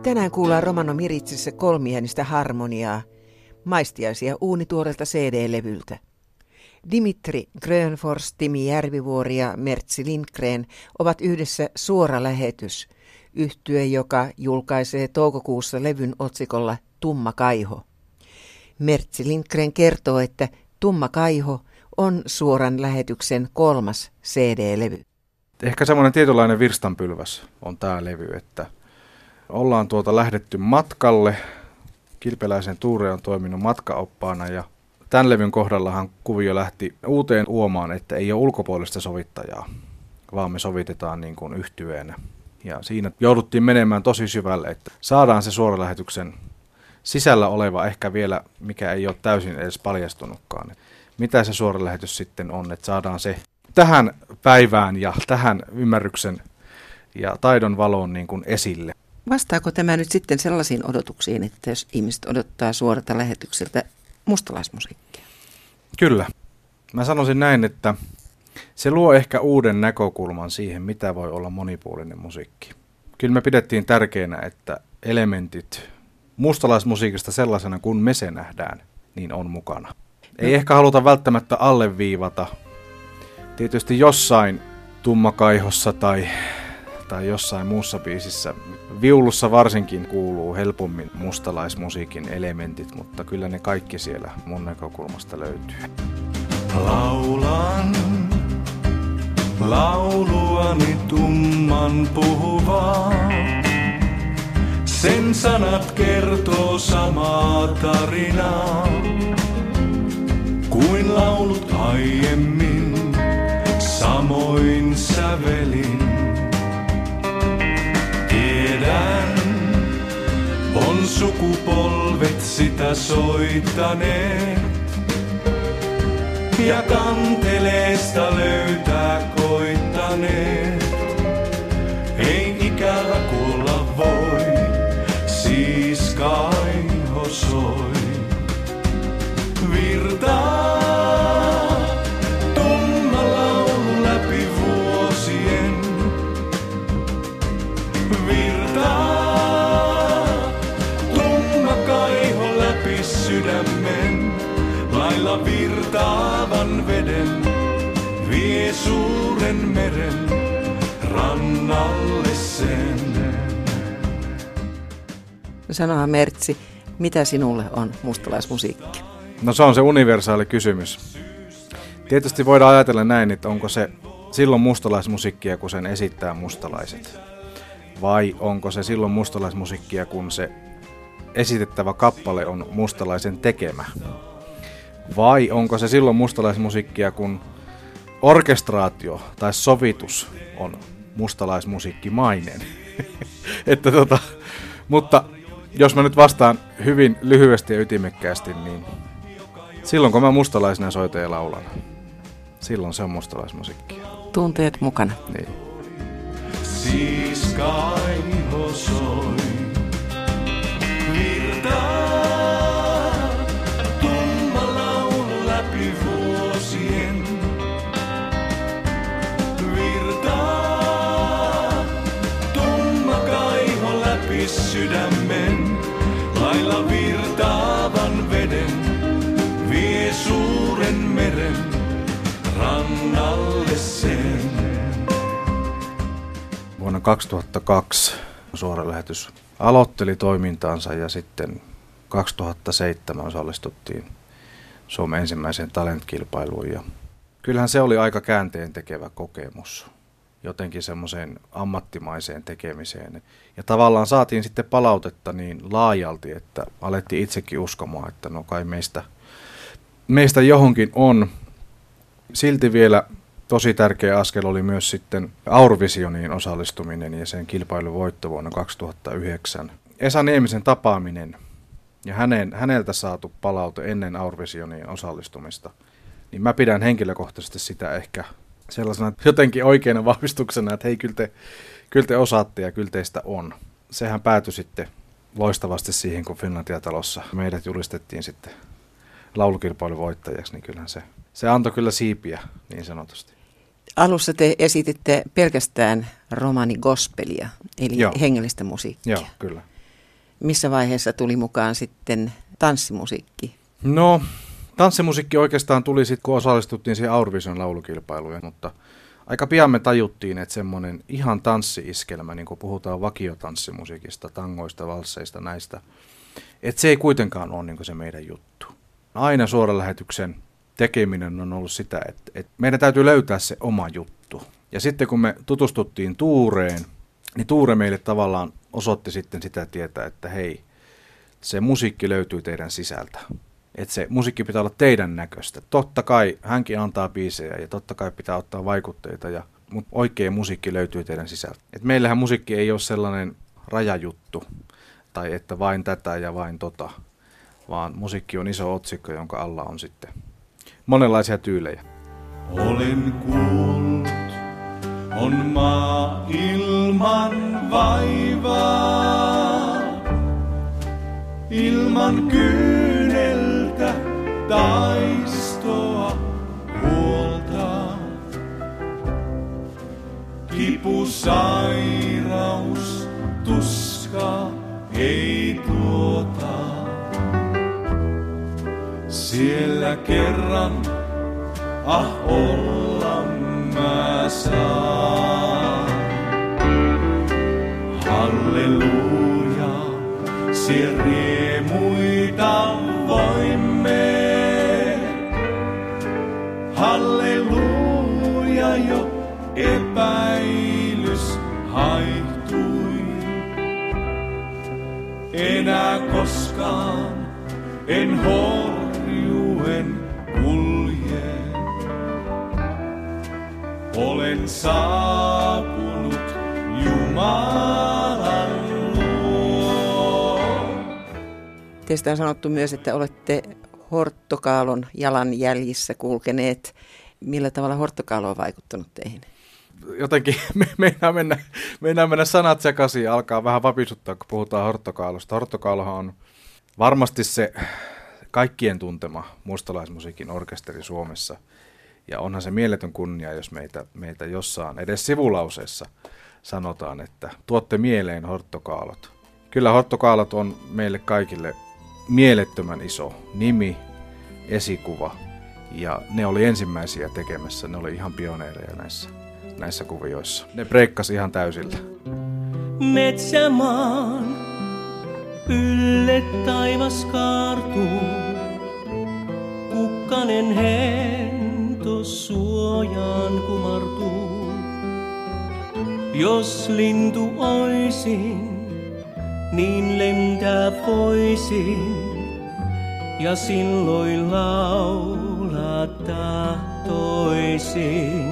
Tänään kuullaan Romano Miritsissä kolmiäänistä harmoniaa, maistiaisia uunituorelta CD-levyltä. Dimitri Grönfors, Timi Järvivuori ja Mertsi Lindgren ovat yhdessä Suora lähetys, yhtye, joka julkaisee toukokuussa levyn otsikolla Tumma Kaiho. Mertsi Lindgren kertoo, että Tumma Kaiho on Suoran lähetyksen 3. CD-levy. Ehkä semmoinen tietynlainen virstanpylväs on tämä levy, että ollaan lähdetty matkalle. Kilpeläisen Tuure on toiminut matkaoppaana ja tämän levyn kohdallahan kuvio lähti uuteen uomaan, että ei ole ulkopuolista sovittajaa, vaan me sovitetaan niin kuin yhtyeenä. Ja siinä jouduttiin menemään tosi syvälle, että saadaan se suoralähetyksen sisällä oleva ehkä vielä, mikä ei ole täysin edes paljastunutkaan. Mitä se suoralähetys sitten on, että saadaan se tähän päivään ja tähän ymmärryksen ja taidon valoon niin kuin esille. Vastaako tämä nyt sitten sellaisiin odotuksiin, että jos ihmiset odottaa suoralta lähetykseltä mustalaismusiikkia? Kyllä. Mä sanoisin näin, että se luo ehkä uuden näkökulman siihen, mitä voi olla monipuolinen musiikki. Kyllä me pidettiin tärkeänä, että elementit mustalaismusiikista sellaisena kuin me se nähdään, niin on mukana. Ei ehkä haluta välttämättä alleviivata. Tietysti jossain Tummakaihossa tai jossain muussa biisissä, viulussa varsinkin kuuluu helpommin mustalaismusiikin elementit, mutta kyllä ne kaikki siellä mun näkökulmasta löytyy. Laulan lauluani tumman puhuvaa. Sen sanat kertoo samaa tarinaa kuin laulut aiemmin, samoin sävelin. Tiedän, on sukupolvet sitä soittaneet ja kanteleesta löytää koittaneet. Ei ikävä kuolla voi, siis kaiho soi. Virtaa tumma laulu läpi vuosien. Virtaa tumma kaiho läpi sydämen. Lailla virtaavan veden vie suuren meren rannalle sen. Sanoa Mertsi, mitä sinulle on mustalaismusiikki? No se on se universaali kysymys. Tietysti voidaan ajatella näin, että onko se silloin mustalaismusiikkia, kun sen esittää mustalaiset. Vai onko se silloin mustalaismusiikkia, kun se esitettävä kappale on mustalaisen tekemä. Vai onko se silloin mustalaismusiikkia, kun orkestraatio tai sovitus on mustalaismusiikkimainen. Mutta jos mä nyt vastaan hyvin lyhyesti ja ytimekkäästi, niin silloin kun mä mustalaisena soitan ja laulan, silloin se on mustalaismusiikkia. Tunteet mukana. Niin. Siis kaiho soi, virtaa tumma laulu läpi vuosien. Virtaa tumma kaiho läpi sydämen, lailla virtaavan veden vie suuren meren rannalle sen. Vuonna 2002 Suora lähetys aloitteli toimintaansa ja sitten 2007 osallistuttiin Suomen ensimmäiseen talentkilpailuun. Ja kyllähän se oli aika käänteentekevä kokemus jotenkin semmoiseen ammattimaiseen tekemiseen. Ja tavallaan saatiin sitten palautetta niin laajalti, että alettiin itsekin uskomaan, että no kai meistä johonkin on. Silti vielä tosi tärkeä askel oli myös sitten Aurovisioniin osallistuminen ja sen kilpailun voitto vuonna 2009. Esa Niemisen tapaaminen ja häneltä saatu palaute ennen Aurovisioniin osallistumista, niin mä pidän henkilökohtaisesti sitä ehkä sellaisena jotenkin oikeana vahvistuksena, että hei, kyllä te osaatte ja kyllä teistä on. Sehän päätyi sitten loistavasti siihen, kun Finlandia-talossa meidät julistettiin sitten laulukilpailun voittajaksi, niin kyllähän se antoi kyllä siipiä niin sanotusti. Alussa te esititte pelkästään romani gospelia, eli hengellistä musiikkia. Joo, kyllä. Missä vaiheessa tuli mukaan sitten tanssimusiikki? No, tanssimusiikki oikeastaan tuli sitten, kun osallistuttiin siihen Eurovision laulukilpailuun, mutta aika pian me tajuttiin, että semmoinen ihan tanssi-iskelmä, niin kuin puhutaan vakiotanssimusiikista, tangoista, valsseista, näistä, että se ei kuitenkaan ole niin kuin se meidän juttu. Aina suoran lähetyksen tekeminen on ollut sitä, että meidän täytyy löytää se oma juttu. Ja sitten kun me tutustuttiin Tuureen, niin Tuure meille tavallaan osoitti sitten sitä tietä, että hei, se musiikki löytyy teidän sisältä. Että se musiikki pitää olla teidän näköistä. Totta kai hänkin antaa biisejä ja totta kai pitää ottaa vaikutteita, mutta oikea musiikki löytyy teidän sisältä. Et meillähän musiikki ei ole sellainen rajajuttu tai että vain tätä ja vain tota, vaan musiikki on iso otsikko, jonka alla on sitten monenlaisia tyylejä. Olen kuullut, on maa ilman vaivaa, ilman kyyneltä taistoa huolta. Kipu, sairaus, tuska ei tuota. Siellä kerran, olla mä saan. Halleluja, sie riemuita voimme. Halleluja, jo epäilys haihtui. Enää koskaan en horjuen kulje. Olen saapunut Jumalan luo. Teistä on sanottu myös, että olette Horttokaalon jalanjäljissä kulkeneet. Millä tavalla Horttokaalo on vaikuttanut teihin? Jotenkin meinaa mennä sanat sekaisin ja alkaa vähän vapisuttaa, kun puhutaan Horttokaalosta. Horttokaalohan on varmasti se kaikkien tuntema mustalaismusiikin orkesteri Suomessa. Ja onhan se mieletön kunnia, jos meitä jossain edes sivulauseessa sanotaan, että tuotte mieleen Horttokaalot. Kyllä Horttokaalot on meille kaikille mielettömän iso nimi, esikuva. Ja ne oli ensimmäisiä tekemässä, ne oli ihan pioneereja näissä kuvioissa. Ne breikkasi ihan täysillä. Metsämaan ylle taivas kaartuu, kukkanen hento suojaan kumartuu. Jos lintu oisin, niin lentää voisin, ja silloin laulaa tahtoisin.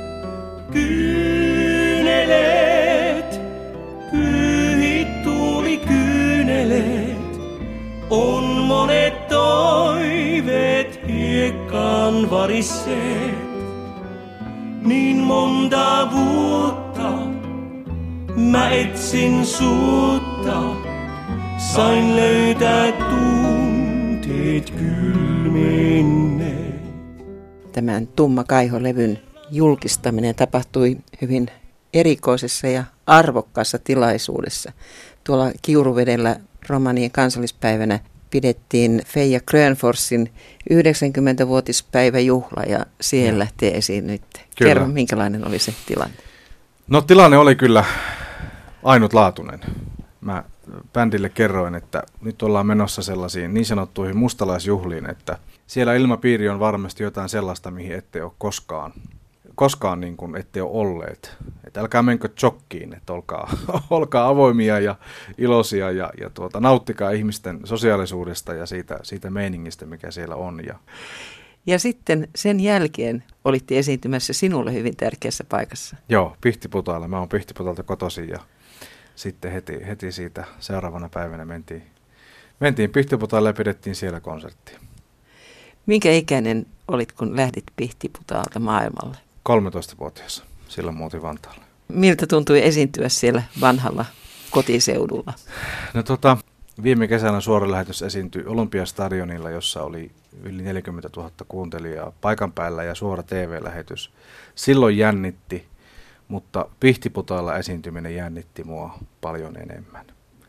Kyynelet, pyhit tuulikyynelet, on monet toiveet hiekkaan varisseet. Niin monta vuotta mä etsin suutta, sain löytää tunteet kylmenneet. Tämän Tumma Kaiho-levyn julkistaminen tapahtui hyvin erikoisessa ja arvokkaassa tilaisuudessa. Tuolla Kiuruvedellä romanien kansallispäivänä pidettiin Feija Grönforsin 90-vuotispäiväjuhla ja siellä te esiinnyitte. Kerro, minkälainen oli se tilanne? No tilanne oli kyllä ainutlaatuinen. Mä bändille kerroin, että nyt ollaan menossa sellaisiin niin sanottuihin mustalaisjuhliin, että siellä ilmapiiri on varmasti jotain sellaista, mihin ette ole koskaan niin kuin ette ole olleet. Että älkää menkö shokkiin, että olkaa avoimia ja iloisia ja nauttikaa ihmisten sosiaalisuudesta ja siitä meiningistä, mikä siellä on. Ja sitten sen jälkeen olitte esiintymässä sinulle hyvin tärkeässä paikassa. Joo, Pihtiputaalla. Mä oon Pihtiputalta kotoisin ja sitten heti siitä seuraavana päivänä mentiin Pihtiputaalle ja pidettiin siellä konserttia. Minkä ikäinen olit, kun lähdit Pihtiputaalta maailmalle? 13-vuotias. Silloin muutin Vantaalle. Miltä tuntui esiintyä siellä vanhalla kotiseudulla? No viime kesänä suora lähetys esiintyi Olympiastadionilla, jossa oli yli 40 000 kuuntelijaa paikan päällä ja suora TV-lähetys. Silloin jännitti, mutta Pihtiputaalla esiintyminen jännitti mua paljon enemmän.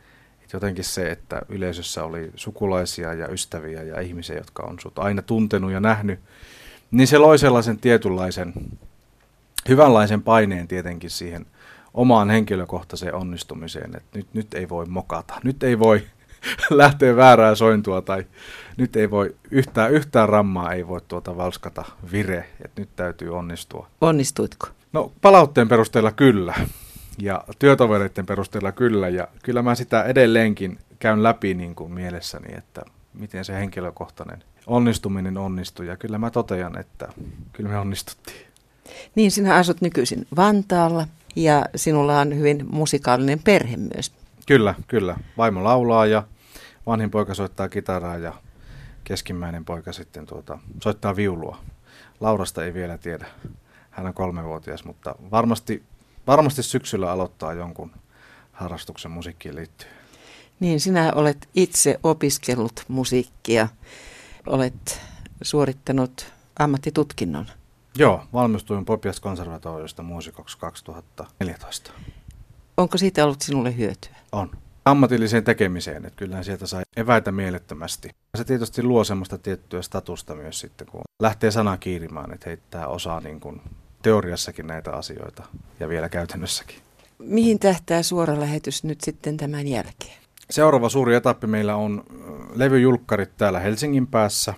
jotenkin se, että yleisössä oli sukulaisia ja ystäviä ja ihmisiä, jotka on sut aina tuntenut ja nähnyt, niin se loi sellaisen tietynlaisen, hyvänlaisen paineen tietenkin siihen omaan henkilökohtaiseen onnistumiseen, että nyt ei voi mokata, nyt ei voi lähteä väärää sointua tai nyt ei voi yhtään rammaa ei voi valskata vire, että nyt täytyy onnistua. Onnistuitko? No palautteen perusteella kyllä ja työtovereiden perusteella kyllä ja kyllä mä sitä edelleenkin käyn läpi niin kuin mielessäni, että miten se henkilökohtainen onnistuminen onnistui ja kyllä mä totean, että kyllä me onnistuttiin. Niin, sinä asut nykyisin Vantaalla ja sinulla on hyvin musikaalinen perhe myös. Kyllä. Vaimo laulaa ja vanhin poika soittaa kitaraa ja keskimmäinen poika sitten soittaa viulua. Laurasta ei vielä tiedä. Hän on 3-vuotias, mutta varmasti syksyllä aloittaa jonkun harrastuksen musiikkiin liittyen. Niin, sinä olet itse opiskellut musiikkia. Olet suorittanut ammattitutkinnon. Joo, valmistuin Popias-konservatoriosta muusikoksi 2014. Onko siitä ollut sinulle hyötyä? On. Ammatilliseen tekemiseen, että kyllähän sieltä sai eväitä mielettömästi. Se tietysti luo semmoista tiettyä statusta myös sitten, kun lähtee sanaa kiirimään, että hei, tämä osaa niin kuin teoriassakin näitä asioita ja vielä käytännössäkin. Mihin tähtää suora lähetys nyt sitten tämän jälkeen? Seuraava suuri etappi meillä on levyjulkkarit täällä Helsingin päässä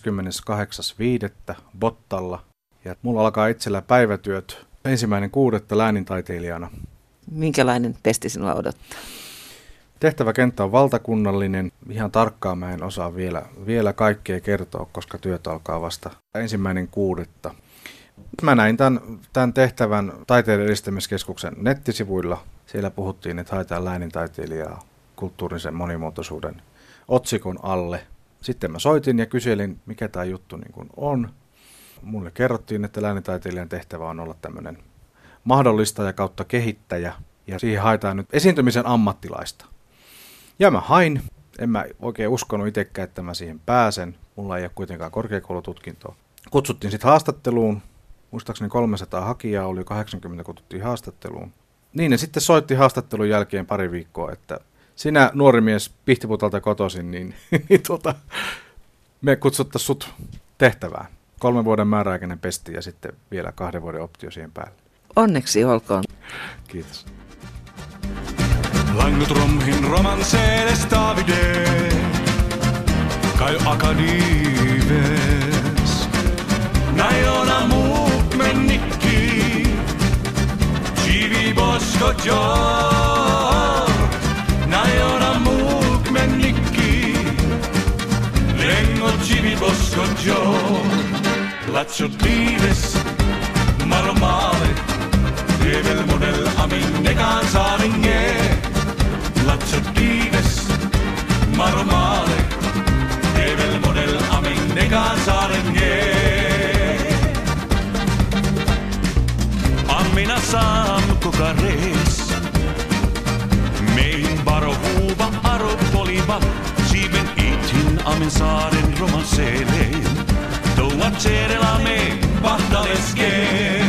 28.5. Bottalla. Ja mulla alkaa itsellä päivätyöt 1.6. läänintaiteilijana. Minkälainen pesti sinua odottaa? Tehtäväkenttä on valtakunnallinen. Ihan tarkkaan mä en osaa vielä kaikkea kertoa, koska työt alkaa vasta 1.6. Mä näin tämän tehtävän Taiteen edistämiskeskuksen nettisivuilla. Siellä puhuttiin, että haetaan läänintaiteilijaa kulttuurisen monimuotoisuuden otsikon alle. Sitten mä soitin ja kyselin, mikä tämä juttu niin kuin on. Mulle kerrottiin, että läänintaiteilijan tehtävä on olla tämmöinen mahdollistaja kautta kehittäjä. Ja siihen haetaan nyt esiintymisen ammattilaista. Ja mä hain. En mä oikein uskonut itsekään, että mä siihen pääsen. Mulla ei ole kuitenkaan korkeakoulututkintoa. Kutsuttiin sitten haastatteluun. Muistaakseni 300 hakijaa oli 80, kutsuttiin haastatteluun. Niin, ja sitten soitti haastattelun jälkeen pari viikkoa, että sinä nuori mies Pihtiputalta kotoisin, niin me kutsuttaisiin sut tehtävään. 3 vuoden määräaikainen pesti ja sitten vielä 2 vuoden optio siihen päälle. Onneksi olkoon. Kiitos. Langut romhin romanseedes Davide, kai akadives. Najona muuk mennikki, chivi bosko jor. Najona muuk mennikki, lengo chivi bosko jor. Latsot liives, maromale, Devel model amin nekaan saaringe. Latsot liives, maromale, Devel model amin nekaan saaringe. Amina saam kokarees, mein baro huuva aro poliva, siiven itin amin saaren romanseeleen. Touat seerelame pahtaleske.